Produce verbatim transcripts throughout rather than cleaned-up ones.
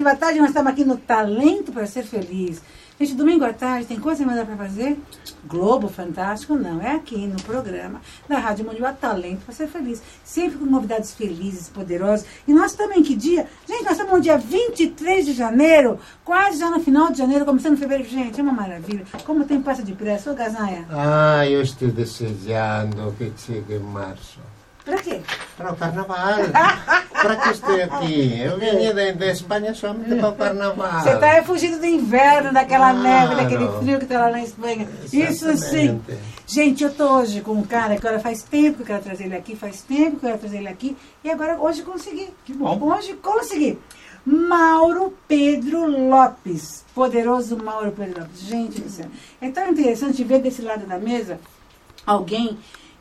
Boa tarde, nós estamos aqui no Talento para Ser Feliz. Gente, domingo à tarde tem coisa melhor para fazer? Globo Fantástico? Não, é aqui no programa da Rádio Mundial Talento para Ser Feliz. Sempre com novidades felizes, poderosas. E nós estamos em que dia? Gente, nós estamos no dia vinte e três de janeiro, quase já no final de janeiro, começando em fevereiro. Gente, é uma maravilha. Como o tempo passa depressa, ô Gazaia? Ah, eu estou desejando que chegue março. Para quê? Para o carnaval. Para que estou aqui? Eu vim da, da Espanha somente para o carnaval. Você está fugindo do inverno, daquela Claro. neve, daquele frio que está lá na Espanha. Isso sim. Gente, eu estou hoje com um cara que agora faz tempo que eu quero trazer ele aqui, faz tempo que eu quero trazer ele aqui, e agora hoje consegui. Que bom. Hoje consegui. Mauro Pedro Lopes. Poderoso Mauro Pedro Lopes. Gente do céu. É tão interessante ver desse lado da mesa alguém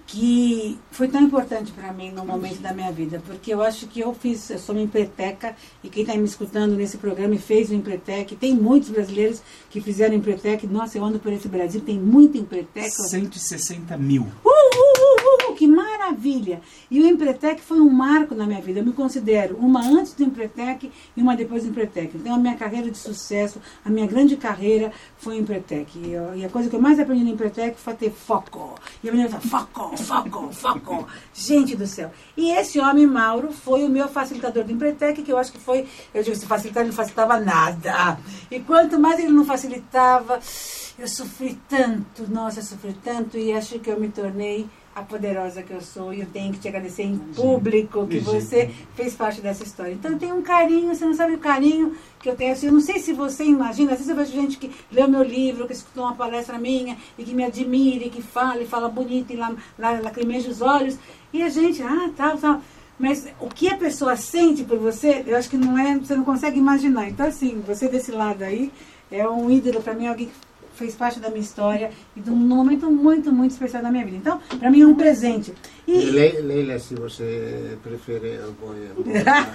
que foi tão importante para mim no momento da minha vida, porque eu acho que eu fiz, eu sou uma empreteca, e quem está me escutando nesse programa e fez o empretec, tem muitos brasileiros que fizeram empretec, nossa, eu ando por esse Brasil, tem muita empreteca. cento e sessenta mil. Uh, uh, uh, uh, que maravilha! E o empretec foi um marco na minha vida, eu me considero uma antes do empretec e uma depois do empretec. Então a minha carreira de sucesso, a minha grande carreira foi o empretec. E, eu, e a coisa que eu mais aprendi no empretec foi ter foco. E a menina fala, foco, foco, foco. Gente do céu. E esse homem, Mauro, foi o meu facilitador do empretec, que eu acho que foi, eu digo, se facilitar, ele não facilitava nada. E quanto mais ele não facilitava, eu sofri tanto, nossa, eu sofri tanto, e acho que eu me tornei a poderosa que eu sou, e eu tenho que te agradecer em público que você fez parte dessa história. Então eu tenho um carinho, você não sabe o carinho que eu tenho. Eu não sei se você imagina, às vezes eu vejo gente que lê o meu livro, que escutou uma palestra minha, e que me admira, e que fala, e fala bonito, e lá, lá, lacrimeja os olhos, e a gente, ah, tal, tal. Mas o que a pessoa sente por você, eu acho que não é, você não consegue imaginar. Então assim, você desse lado aí, é um ídolo para mim, alguém que fez parte da minha história e de um momento muito, muito especial da minha vida. Então, para mim é um presente. E... Le, Leila, se você prefere, eu vou... Eu vou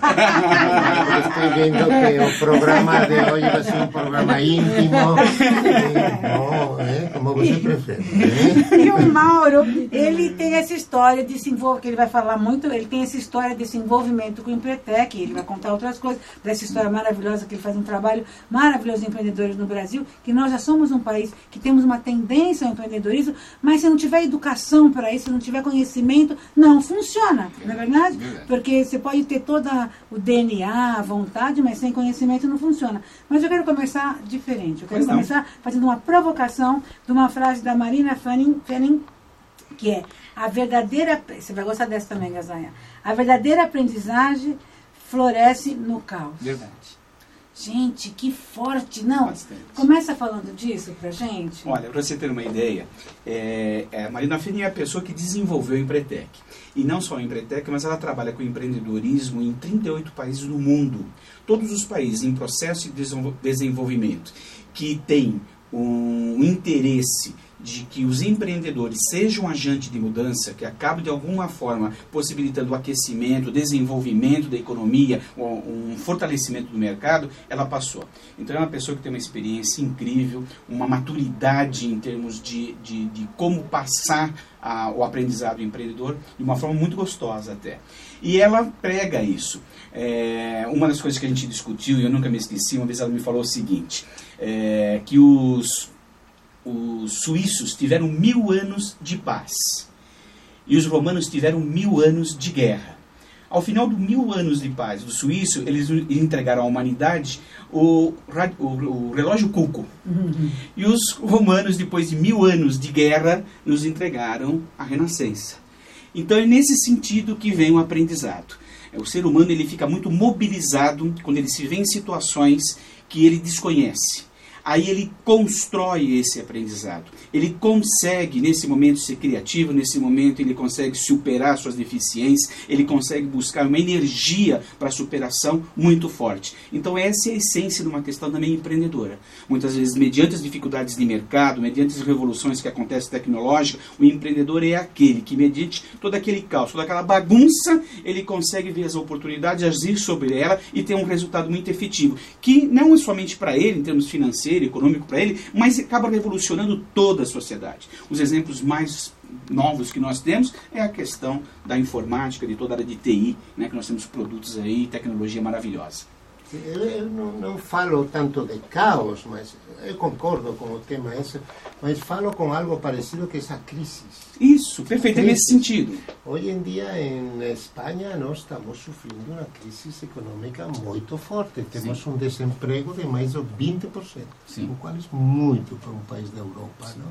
estou vendo que o programa de hoje vai ser um programa íntimo. Bom, é, como você prefere. É? E o Mauro, ele tem essa história de se envolver, que ele vai falar muito, ele tem essa história desse envolvimento com o empretec, ele vai contar outras coisas, dessa história maravilhosa, que ele faz um trabalho maravilhoso de empreendedores no Brasil, que nós já somos um país que temos uma tendência ao empreendedorismo, mas se não tiver educação para isso, se não tiver conhecimento, não funciona, não é verdade? Porque você pode ter todo o D N A, a vontade, mas sem conhecimento não funciona. Mas eu quero começar diferente, eu quero Pois não. começar fazendo uma provocação de uma frase da Marina Fanning, Fanning, que é: a verdadeira, você vai gostar dessa também, Gazaia, a verdadeira aprendizagem floresce no caos. Verdade. Gente, que forte, não? Bastante. Começa falando disso pra gente. Olha, para você ter uma ideia, é, é, a Marina Fanning é a pessoa que desenvolveu o Empretec. E não só o Empretec, mas ela trabalha com empreendedorismo em trinta e oito países do mundo. Todos os países em processo de desenvolvimento que têm um interesse de que os empreendedores sejam agentes de mudança, que acabam de alguma forma possibilitando o aquecimento, o desenvolvimento da economia, um fortalecimento do mercado, ela passou. Então é uma pessoa que tem uma experiência incrível, uma maturidade em termos de, de, de como passar a, o aprendizado do empreendedor de uma forma muito gostosa até. E ela prega isso. É, uma das coisas que a gente discutiu, e eu nunca me esqueci, uma vez ela me falou o seguinte, é, que os Os suíços tiveram mil anos de paz e os romanos tiveram mil anos de guerra. Ao final dos mil anos de paz do suíço, eles entregaram à humanidade o, o, o relógio Cuco. Uhum. E os romanos, depois de mil anos de guerra, nos entregaram a renascença. Então é nesse sentido que vem o aprendizado. O ser humano ele fica muito mobilizado quando ele se vê em situações que ele desconhece. Aí ele constrói esse aprendizado. Ele consegue, nesse momento, ser criativo, nesse momento ele consegue superar suas deficiências, ele consegue buscar uma energia para a superação muito forte. Então essa é a essência de uma questão também empreendedora. Muitas vezes, mediante as dificuldades de mercado, mediante as revoluções que acontecem tecnológicas, o empreendedor é aquele que, mediante todo aquele caos, toda aquela bagunça, ele consegue ver as oportunidades, agir sobre ela e ter um resultado muito efetivo, que não é somente para ele, em termos financeiros, econômico para ele, mas acaba revolucionando toda a sociedade. Os exemplos mais novos que nós temos é a questão da informática, de toda a área de T I, né, que nós temos produtos aí, tecnologia maravilhosa. Eu, eu não, não falo tanto de caos, mas eu concordo com o tema esse, mas falo com algo parecido que é essa crise. Isso, perfeito, é nesse sentido. Hoje em dia, em Espanha, nós estamos sofrendo uma crise econômica muito forte. Temos Sim. um desemprego de mais de vinte por cento, Sim. o qual é muito para um país da Europa. Não?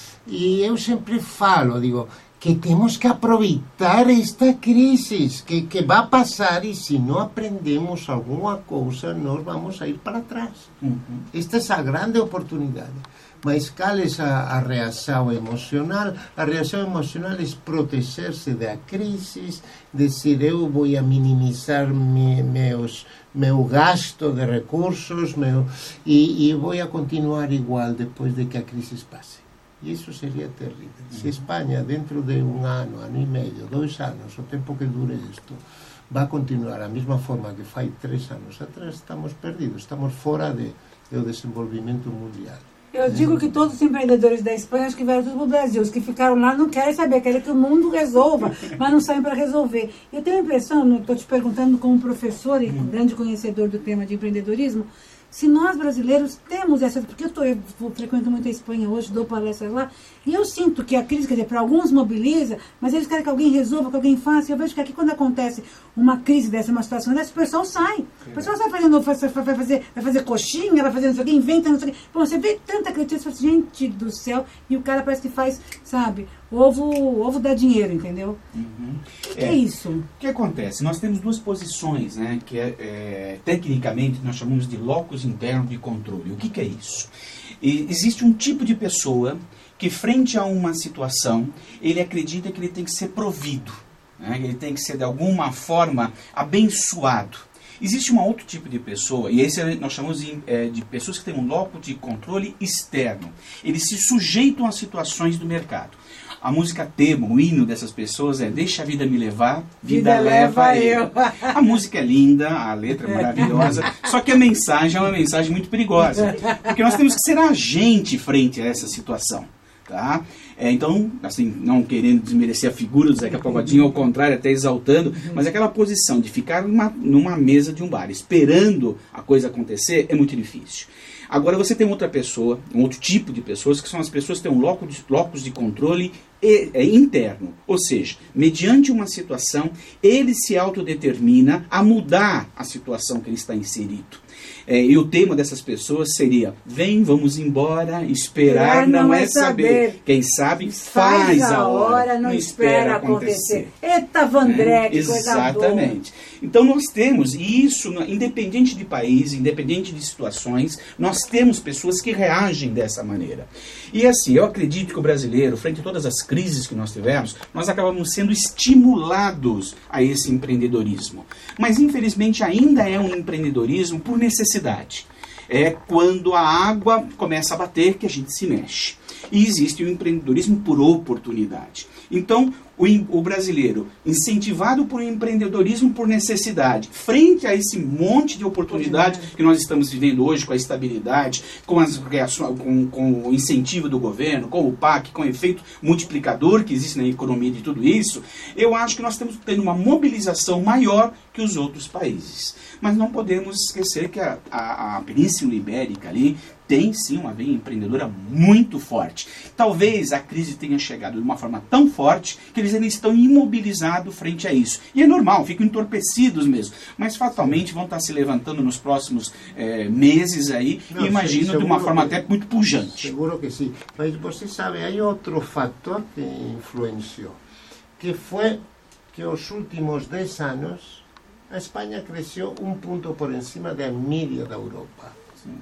E eu sempre falo, digo, que temos que aproveitar esta crise, que, que vai passar, e se não aprendemos alguma coisa, nós vamos a ir para trás. Uhum. Esta é a grande oportunidade. Mas qual é a, a reação emocional? A reação emocional é proteger-se da crise, dizer eu vou a minimizar me, meus, meu gasto de recursos meu, e, e vou a continuar igual depois de que a crise passe. E isso seria terrível. Se Espanha, dentro de um ano, ano e meio, dois anos, o tempo que dure isto, vai continuar da mesma forma que faz três anos atrás, estamos perdidos, estamos fora de, do desenvolvimento mundial. Eu digo que todos os empreendedores da Espanha, acho que vieram tudo para o Brasil. Os que ficaram lá não querem saber, querem que o mundo resolva, mas não saem para resolver. Eu tenho a impressão, estou te perguntando como professor e um grande conhecedor do tema de empreendedorismo, se nós brasileiros temos essa... Porque eu, tô, eu frequento muito a Espanha hoje, dou palestras lá, e eu sinto que a crise, quer dizer, para alguns mobiliza, mas eles querem que alguém resolva, que alguém faça. Eu vejo que aqui, quando acontece uma crise dessa, uma situação dessa, o pessoal sai. O pessoal sai fazendo, vai fazer, vai fazer coxinha, vai fazer não sei o que, inventa não sei o que. Bom, você vê tanta crítica, você fala assim, gente do céu, e o cara parece que faz, sabe, ovo, ovo dá dinheiro, entendeu? Uhum. O que é, é isso? O que acontece? Nós temos duas posições, né, que é, é, tecnicamente nós chamamos de locus interno de controle. O que, que é isso? E existe um tipo de pessoa que, frente a uma situação, ele acredita que ele tem que ser provido, né? Ele tem que ser, de alguma forma, abençoado. Existe um outro tipo de pessoa, e esse nós chamamos de, é, de pessoas que têm um locus de controle externo. Eles se sujeitam às situações do mercado. A música tema, o hino dessas pessoas é Deixa a vida me levar, vida, vida leva eu. eu. A música é linda, a letra é maravilhosa, só que a mensagem é uma mensagem muito perigosa. Porque nós temos que ser agente frente a essa situação. Tá? É, então, assim, não querendo desmerecer a figura do Zeca Pagodinho, ao contrário, até exaltando, mas aquela posição de ficar numa, numa mesa de um bar esperando a coisa acontecer é muito difícil. Agora você tem outra pessoa, um outro tipo de pessoas, que são as pessoas que têm um locus de, locus de controle e, é, interno. Ou seja, mediante uma situação, ele se autodetermina a mudar a situação que ele está inserido. É, e o tema dessas pessoas seria: vem, vamos embora, esperar não, não é saber. saber. Quem sabe faz, faz a hora, hora não, não espera acontecer. acontecer. Eita, Vandré, é, que coisa boa. Exatamente. Então nós temos, e isso, independente de país, independente de situações, nós temos pessoas que reagem dessa maneira. E assim, eu acredito que o brasileiro, frente a todas as crises que nós tivemos, nós acabamos sendo estimulados a esse empreendedorismo. Mas infelizmente ainda é um empreendedorismo por necessidade. É quando a água começa a bater que a gente se mexe. E existe o empreendedorismo por oportunidade. Então, o, o brasileiro, incentivado por um empreendedorismo por necessidade, frente a esse monte de oportunidade que nós estamos vivendo hoje, com a estabilidade, com, as reações, com, com o incentivo do governo, com o P A C, com o efeito multiplicador que existe na economia de tudo isso, eu acho que nós estamos tendo uma mobilização maior que os outros países. Mas não podemos esquecer que a, a, a Península Ibérica ali tem sim uma veia empreendedora muito forte. Talvez a crise tenha chegado de uma forma tão forte que eles ainda estão imobilizados frente a isso. E é normal, ficam entorpecidos mesmo. Mas fatalmente vão estar se levantando nos próximos é, meses aí, não, imagino, sim, de uma forma que, até muito pujante. Seguro que sim. Mas você sabe, há outro fator que influenciou, que foi que os últimos dez anos a Espanha cresceu um ponto por encima da média da Europa. Sim.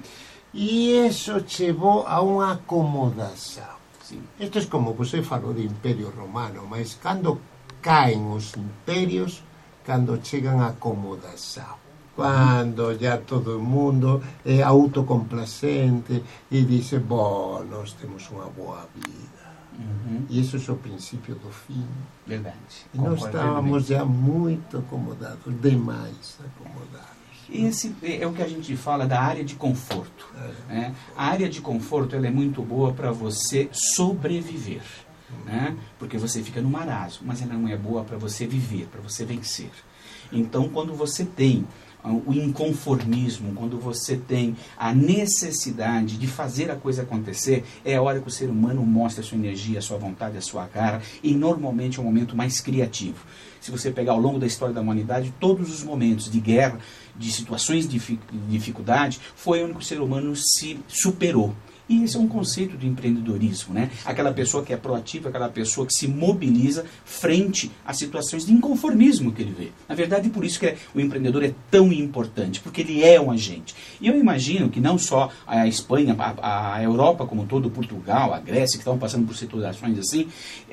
E isso levou a uma acomodação. Sim. Isto é como você falou de Império Romano, mas quando caem os impérios, quando chegam a acomodação. Quando já todo mundo é autocomplacente e diz, bom, nós temos uma boa vida. Uhum. E isso é o princípio do fim. Verdade. E nós estávamos já muito acomodados, demais acomodados. Esse é o que a gente fala da área de conforto. É. Né? A área de conforto ela é muito boa para você sobreviver. Uhum. Né? Porque você fica no marasmo, mas ela não é boa para você viver, para você vencer. Então, quando você tem o inconformismo, quando você tem a necessidade de fazer a coisa acontecer, é a hora que o ser humano mostra a sua energia, a sua vontade, a sua garra, e normalmente é o momento mais criativo. Se você pegar ao longo da história da humanidade, todos os momentos de guerra, de situações de dificuldade, foi onde o ser humano se superou. E esse é um conceito de empreendedorismo, né? Aquela pessoa que é proativa, aquela pessoa que se mobiliza frente a situações de inconformismo que ele vê. Na verdade, por isso que é, o empreendedor é tão importante, porque ele é um agente. E eu imagino que não só a Espanha, a, a Europa como todo, Portugal, a Grécia, que estão passando por situações assim,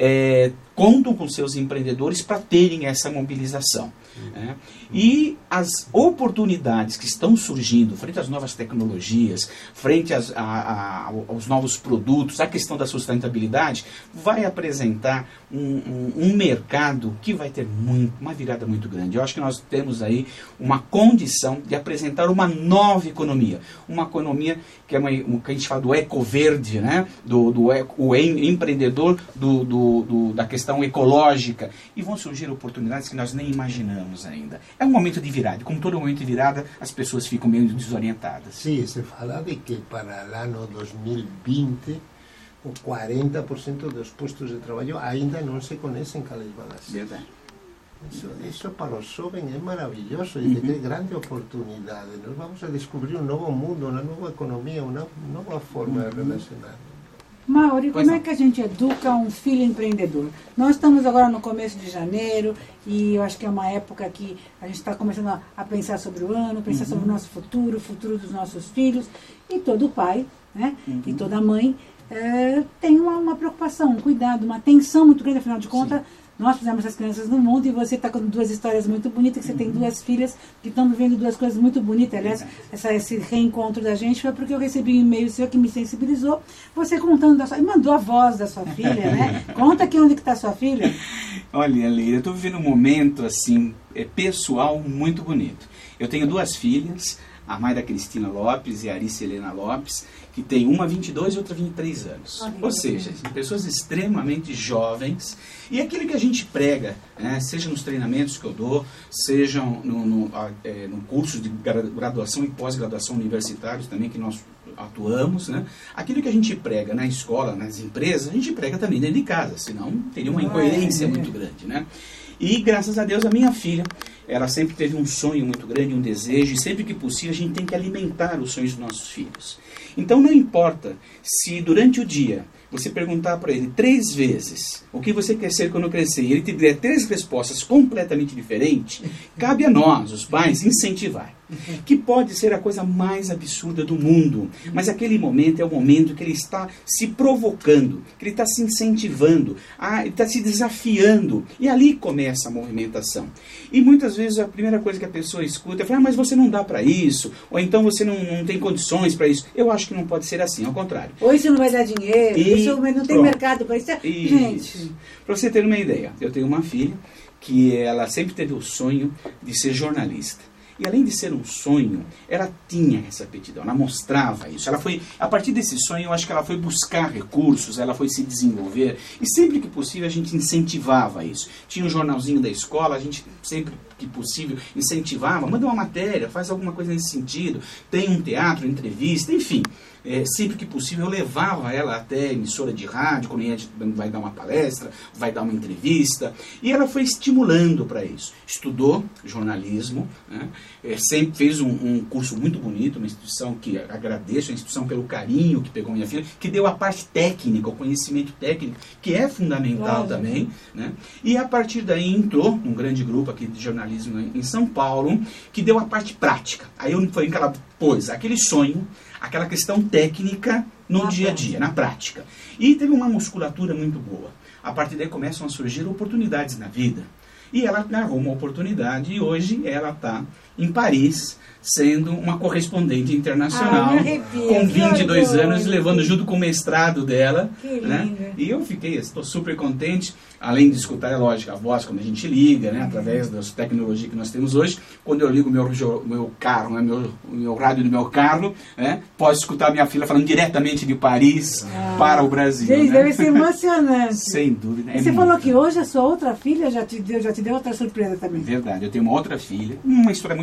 é, contam com seus empreendedores para terem essa mobilização. Né? E as oportunidades que estão surgindo frente às novas tecnologias, frente às, a, a, aos novos produtos, a questão da sustentabilidade, vai apresentar um, um, um mercado que vai ter muito, uma virada muito grande. Eu acho que nós temos aí uma condição de apresentar uma nova economia, uma economia que é uma, um, que a gente fala do eco-verde, né? do, do eco, o em, empreendedor do, do, do, da questão ecológica, e vão surgir oportunidades que nós nem imaginamos ainda. É um momento de virada, como todo momento de virada, as pessoas ficam meio desorientadas. Sim, se fala de que para o ano dois mil e vinte o quarenta por cento dos postos de trabalho ainda não se conhecem quais vão ser. Verdade. Isso, isso para os jovens é maravilhoso e tem grande oportunidade. Nós vamos a descobrir um novo mundo, uma nova economia, uma nova forma de relacionar. Mauri, Pois como não. é que a gente educa um filho empreendedor? Nós estamos agora no começo de janeiro e eu acho que é uma época que a gente está começando a, a pensar sobre o ano, pensar Uhum. sobre o nosso futuro, o futuro dos nossos filhos. E todo pai, né? Uhum. E toda mãe é, tem uma, uma preocupação, um cuidado, uma atenção muito grande. Afinal de contas, nós fizemos as crianças no mundo e você está com duas histórias muito bonitas, que você tem duas filhas que estão vivendo duas coisas muito bonitas. Aliás, essa, esse reencontro da gente foi porque eu recebi um e-mail seu que me sensibilizou. Você contando da sua... E mandou a voz da sua filha, né? Conta aqui onde que está sua filha. Olha, Leila, eu estou vivendo um momento assim, é, pessoal muito bonito. Eu tenho duas filhas, a Mayra Cristina Lopes e a Arice Helena Lopes, que tem uma vinte e dois e outra vinte e três anos. Olha, Ou seja, pessoas extremamente jovens. E aquilo que a gente prega, né, seja nos treinamentos que eu dou, sejam no, no, é, no curso de graduação e pós-graduação universitários também que nós atuamos, né? Aquilo que a gente prega na escola, nas empresas, a gente prega também dentro de casa, senão teria uma incoerência muito grande, né? E graças a Deus a minha filha, ela sempre teve um sonho muito grande, um desejo, e sempre que possível a gente tem que alimentar os sonhos dos nossos filhos. Então não importa se durante o dia você perguntar para ele três vezes o que você quer ser quando crescer, e ele te der três respostas completamente diferentes, cabe a nós, os pais, incentivar. Que pode ser a coisa mais absurda do mundo, mas aquele momento é o momento que ele está se provocando, que ele está se incentivando, a, ele está se desafiando, e ali começa a movimentação. E muitas vezes a primeira coisa que a pessoa escuta é falar, ah, mas você não dá para isso, ou então você não, não tem condições para isso. Eu acho que não pode ser assim, ao contrário. Ou isso não vai dar dinheiro, E isso não tem pronto. mercado para isso. Isso. Gente, Para você ter uma ideia, eu tenho uma filha que ela sempre teve o sonho de ser jornalista. E além de ser um sonho, ela tinha essa aptidão, ela mostrava isso. Ela foi, a partir desse sonho, eu acho que ela foi buscar recursos, ela foi se desenvolver. E sempre que possível a gente incentivava isso. Tinha um jornalzinho da escola, a gente sempre que possível incentivava, manda uma matéria, faz alguma coisa nesse sentido, tem um teatro, entrevista, enfim. É, sempre que possível eu levava ela até emissora de rádio, quando ia, vai dar uma palestra, vai dar uma entrevista, e ela foi estimulando para isso. Estudou jornalismo, né? É, sempre fez um, um curso muito bonito, uma instituição que agradeço, a instituição pelo carinho que pegou minha filha, que deu a parte técnica, o conhecimento técnico, que é fundamental Claro. também, né? E a partir daí entrou num grande grupo aqui de jornalismo em São Paulo, que deu a parte prática. Aí foi em que ela pôs aquele sonho, aquela questão técnica no Na dia a prática. dia, na prática. E teve uma musculatura muito boa. A partir daí começam a surgir oportunidades na vida. E ela agarrou uma oportunidade e hoje ela está em Paris, sendo uma correspondente internacional, Ah, me arrepio, com que vinte e dois orgulho. anos, levando junto com o mestrado dela. Que Né? linda. E eu fiquei, estou super contente, além de escutar, é lógico, a voz quando a gente liga, né, através das tecnologias que nós temos hoje. Quando eu ligo o meu, jo- meu carro, né, meu, o meu rádio do meu carro, né, posso escutar minha filha falando diretamente de Paris Ah, para o Brasil. gente, né? deve ser emocionante. Sem dúvida. E é você muito. falou que hoje a sua outra filha já te deu, já te deu outra surpresa também. Verdade, eu tenho uma outra filha, uma história muito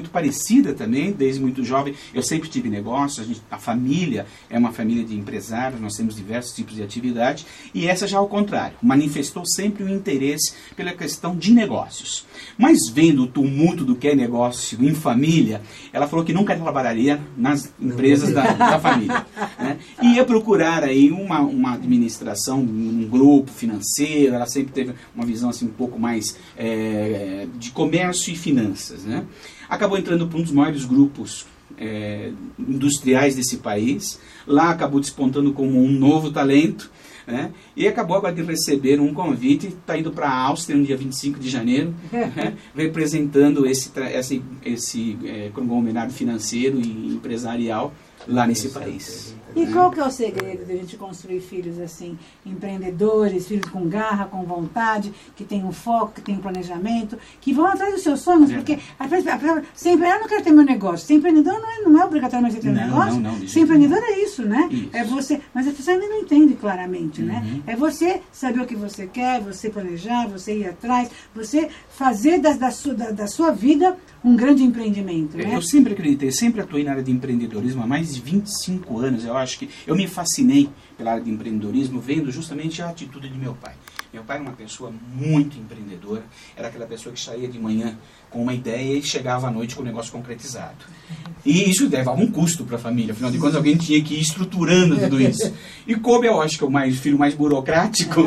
muito parecida também, desde muito jovem. Eu sempre tive negócios, a, gente, a família é uma família de empresários, nós temos diversos tipos de atividade, e essa já ao contrário, manifestou sempre um interesse pela questão de negócios. Mas vendo o tumulto do que é negócio em família, ela falou que nunca trabalharia nas empresas da, da família, né? E ia procurar aí uma, uma administração, um grupo financeiro. Ela sempre teve uma visão assim, um pouco mais é, de comércio e finanças, né? Acabou entrando para um dos maiores grupos é, industriais desse país. Lá acabou despontando como um novo talento, né? E acabou agora de receber um convite, está indo para a Áustria no dia vinte e cinco de janeiro, né? Representando esse, esse, esse é, conglomerado financeiro e empresarial lá nesse país. E qual que é o segredo de a gente construir filhos assim, empreendedores, filhos com garra, com vontade, que tem um foco, que tem um planejamento, que vão atrás dos seus sonhos, é. Porque ser empreendedor, eu não quero ter meu negócio. Ser empreendedor não é, não é obrigatoriamente ter um negócio. Não, não, ser empreendedor é isso, né? Isso. É você, mas a pessoa ainda não entende claramente, uhum. né? É você saber o que você quer, você planejar, você ir atrás, você fazer da, da, sua, da, da sua vida um grande empreendimento, né? Eu sempre acreditei, sempre atuei na área de empreendedorismo há mais de vinte e cinco anos. Eu acho que eu me fascinei pela área de empreendedorismo vendo justamente a atitude de meu pai. Meu pai era uma pessoa muito empreendedora, era aquela pessoa que saía de manhã com uma ideia e chegava à noite com o negócio concretizado. E isso levava um custo para a família, afinal de contas alguém tinha que ir estruturando tudo isso. E coube, eu acho que é o mais, filho mais burocrático,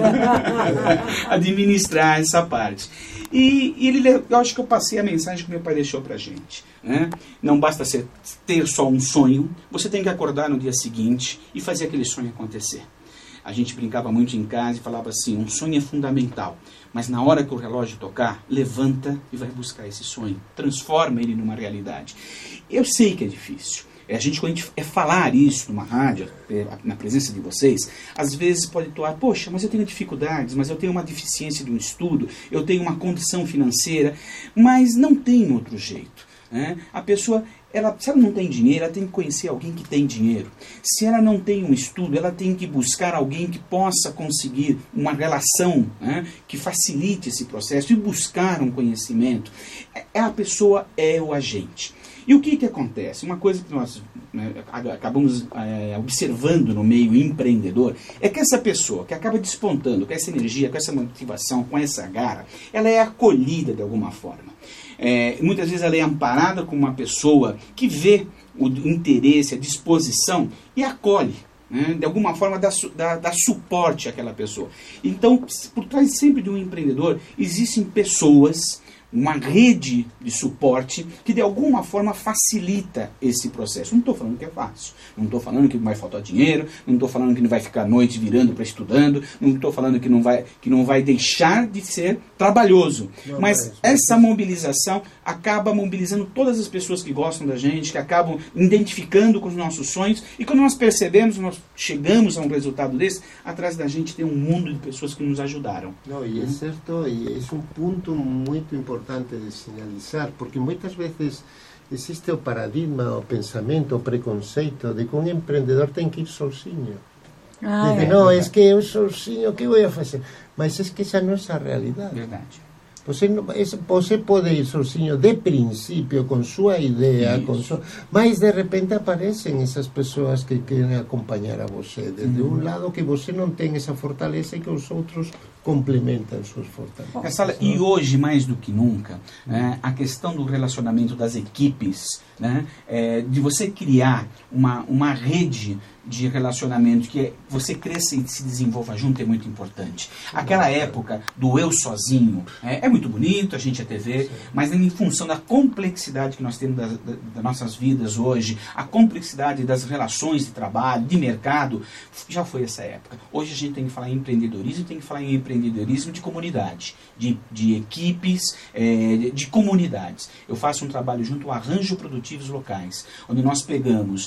administrar essa parte. E, e ele, eu acho que eu passei a mensagem que meu pai deixou para a gente, né? Não basta ser, ter só um sonho, você tem que acordar no dia seguinte e fazer aquele sonho acontecer. A gente brincava muito em casa e falava assim, um sonho é fundamental, mas na hora que o relógio tocar, levanta e vai buscar esse sonho, transforma ele numa realidade. Eu sei que é difícil. A gente, quando a gente é falar isso numa rádio, na presença de vocês, às vezes pode toar, poxa, mas eu tenho dificuldades, mas eu tenho uma deficiência de um estudo, eu tenho uma condição financeira, mas não tem outro jeito, né? A pessoa, ela, se ela não tem dinheiro, ela tem que conhecer alguém que tem dinheiro. Se ela não tem um estudo, ela tem que buscar alguém que possa conseguir uma relação, né, que facilite esse processo e buscar um conhecimento. A pessoa é o agente. E o que que acontece? Uma coisa que nós, né, acabamos é, observando no meio empreendedor é que essa pessoa que acaba despontando com essa energia, com essa motivação, com essa garra, ela é acolhida de alguma forma. É, muitas vezes ela é amparada com uma pessoa que vê o interesse, a disposição e acolhe. Né? De alguma forma dá, dá, dá suporte àquela pessoa. Então, por trás sempre de um empreendedor, existem pessoas, uma rede de suporte que de alguma forma facilita esse processo. Não estou falando que é fácil, não estou falando que vai faltar dinheiro, não estou falando que não vai ficar a noite virando para estudando, não estou falando que não vai, que não vai deixar de ser trabalhoso. Não, mas é, essa mobilização acaba mobilizando todas as pessoas que gostam da gente, que acabam identificando com os nossos sonhos, e quando nós percebemos, nós chegamos a um resultado desse, atrás da gente tem um mundo de pessoas que nos ajudaram. Não, e é certo, e é um ponto muito importante de sinalizar, porque muitas vezes existe o paradigma, o pensamento, o preconceito de que um empreendedor tem que ir sozinho. Ah, Diz, é, não, é que eu sozinho, o que vou fazer? Mas é que essa não é a realidade. Verdade. Você, não, você pode ir sozinho de princípio, com sua ideia, com sua, mas de repente aparecem essas pessoas que querem acompanhar a você. Desde uhum. um lado que você não tem essa fortaleza e que os outros complementam suas fortalezas. Essa, e hoje, mais do que nunca, né, a questão do relacionamento das equipes, né, é, de você criar uma, uma rede de relacionamento que você cresça e se desenvolva junto é muito importante. Aquela época do eu sozinho é, é muito bonito, a gente é T V, sim, mas em função da complexidade que nós temos das, das nossas vidas hoje, a complexidade das relações de trabalho, de mercado, já foi essa época. Hoje a gente tem que falar em empreendedorismo, tem que falar em empreendedorismo de comunidade, de, de equipes, é, de, de comunidades. Eu faço um trabalho junto ao Arranjo Produtivos Locais, onde nós pegamos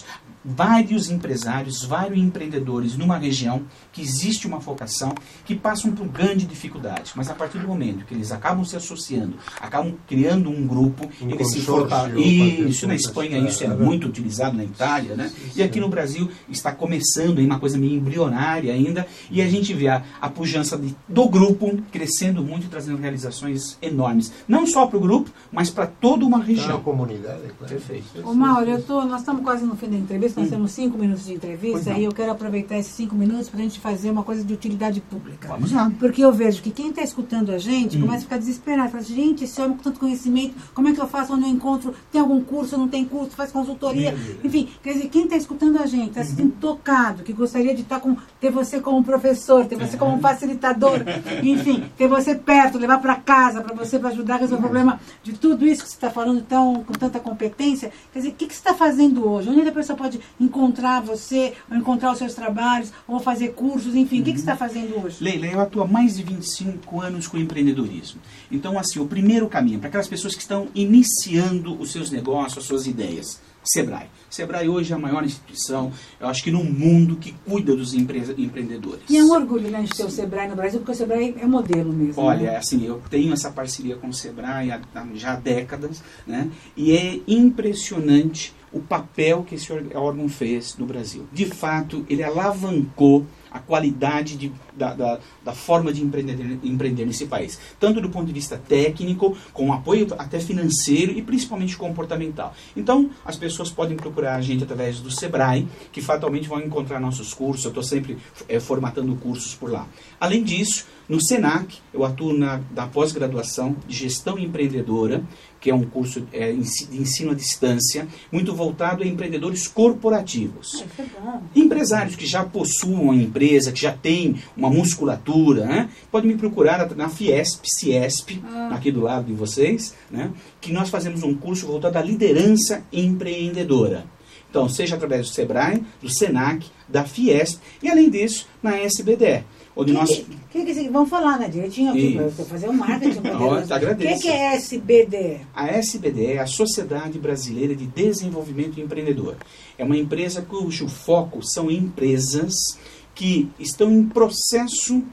vários empresários, vários empreendedores numa região que existe uma focação, que passam por grande dificuldade. Mas a partir do momento que eles acabam se associando, acabam criando um grupo, um eles se fortalecem. Isso na Espanha, isso é muito utilizado, na Itália, né? E aqui no Brasil está começando em uma coisa meio embrionária ainda, e a gente vê a, a pujança de, do grupo crescendo muito e trazendo realizações enormes. Não só para o grupo, mas para toda uma região. A comunidade, claro. Perfeito. Ô Mauro, eu tô, nós estamos quase no fim da entrevista, nós hum. temos cinco minutos de entrevista e eu quero aproveitar esses cinco minutos para a gente fazer uma coisa de utilidade pública. Vamos lá. Porque eu vejo que quem está escutando a gente hum. começa a ficar desesperado. Fala assim, gente, esse homem com tanto conhecimento, como é que eu faço, onde eu encontro, tem algum curso, não tem curso, faz consultoria, enfim, quer dizer, quem está escutando a gente, está se sentindo tocado, que gostaria de estar com, ter você como professor, ter você como facilitador, enfim, ter você perto, levar para casa, para você para ajudar a resolver o problema de tudo isso que você está falando tão, com tanta competência. Quer dizer, o que, que você está fazendo hoje? Onde a pessoa pode encontrar você, ou encontrar os seus trabalhos, ou fazer cursos, enfim, o que, que você está fazendo hoje? Leila, eu atuo há mais de vinte e cinco anos com empreendedorismo. Então, assim, o primeiro caminho, para aquelas pessoas que estão iniciando os seus negócios, as suas ideias, Sebrae. Sebrae hoje é a maior instituição, eu acho que no mundo, que cuida dos empre empreendedores. E é um orgulho, né, de ter o Sebrae no Brasil, porque o Sebrae é modelo mesmo. Olha, né? assim, eu tenho essa parceria com o Sebrae há, já há décadas, né? E é impressionante o papel que esse órgão fez no Brasil. De fato, ele alavancou a qualidade de, da, da, da forma de empreender, empreender nesse país. Tanto do ponto de vista técnico, com apoio até financeiro e principalmente comportamental. Então, as pessoas podem procurar a gente através do Sebrae, que fatalmente vão encontrar nossos cursos. Eu estou sempre é, formatando cursos por lá. Além disso, no Senac, eu atuo na, na pós-graduação de Gestão Empreendedora, que é um curso é, de ensino à distância, muito voltado a empreendedores corporativos. Ah, isso é bom. Empresários que já possuem uma empresa, que já têm uma musculatura, né? Podem me procurar na Fiesp, Ciesp, ah. aqui do lado de vocês, né? Que nós fazemos um curso voltado à liderança empreendedora. Então, seja através do Sebrae, do Senac, da Fiesp e, além disso, na S B D E. Onde que, nós... que, que, que, vamos falar, né, direitinho aqui, para fazer um marketing. O que, que é S B D E? A S B D E é a Sociedade Brasileira de Desenvolvimento Empreendedor. É uma empresa cujo foco são empresas que estão em processo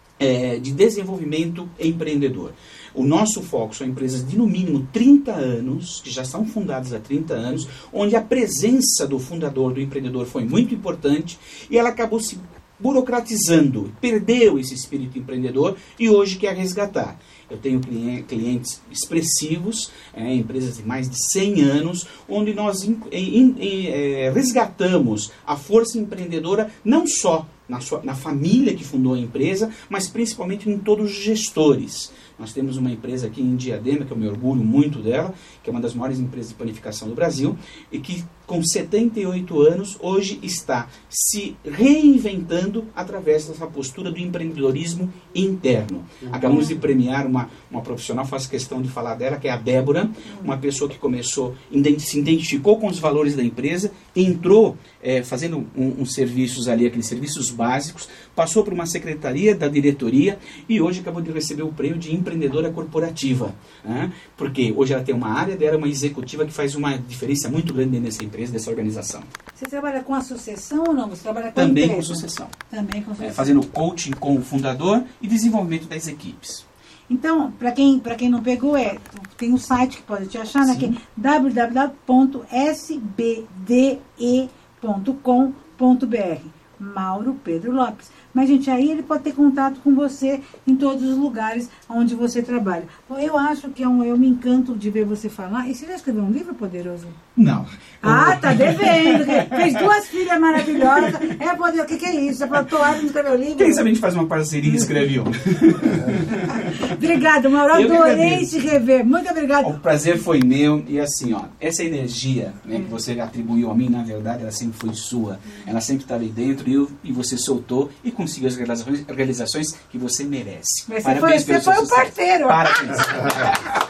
é, de desenvolvimento empreendedor. O nosso foco são empresas de no mínimo trinta anos, que já são fundadas há trinta anos, onde a presença do fundador, do empreendedor, foi muito importante e ela acabou se burocratizando, perdeu esse espírito empreendedor e hoje quer resgatar. Eu tenho clientes expressivos, é, empresas de mais de cem anos, onde nós in, in, in, é, resgatamos a força empreendedora não só na, sua, na família que fundou a empresa, mas principalmente em todos os gestores. Nós temos uma empresa aqui em Diadema, que eu me orgulho muito dela, que é uma das maiores empresas de panificação do Brasil, e que com setenta e oito anos, hoje está se reinventando através dessa postura do empreendedorismo interno. Uhum. Acabamos de premiar uma, uma profissional, faço questão de falar dela, que é a Débora, uhum. uma pessoa que começou, se identificou com os valores da empresa, entrou é, fazendo uns um, um serviços ali, aqueles serviços básicos, passou por uma secretaria da diretoria e hoje acabou de receber o prêmio de empreendedora corporativa. Né? Porque hoje ela tem uma área dela, uma executiva que faz uma diferença muito grande nessa empresa, dessa organização. Você trabalha com associação ou não? Você trabalha com Também empresa? com sucessão. Também com sucessão. É, fazendo coaching com o fundador e desenvolvimento das equipes. Então, para quem, para quem não pegou, é, tem um site que pode te achar, né, que é w w w ponto s b d e ponto com ponto b r. Mauro Pedro Lopes. Mas, gente, aí ele pode ter contato com você em todos os lugares onde você trabalha. Bom, eu acho que é um, eu me encanto de ver você falar. E você já escreveu um livro, Poderoso? Não. Ah, tá devendo. Fez duas filhas maravilhosas. É, Poderoso, o que, que é isso? Já plantou árvore e escreveu livro? Quem sabe a gente faz uma parceria e escreve um. Obrigada, Mauro. Adorei te rever. Muito obrigada. O prazer foi meu. E assim, ó, essa energia, né, que você atribuiu a mim, na verdade, ela sempre foi sua. Ela sempre estava aí dentro e, eu, e você soltou e conseguiu as realizações, realizações que você merece. Mas você foi, você foi o parceiro. Parabéns.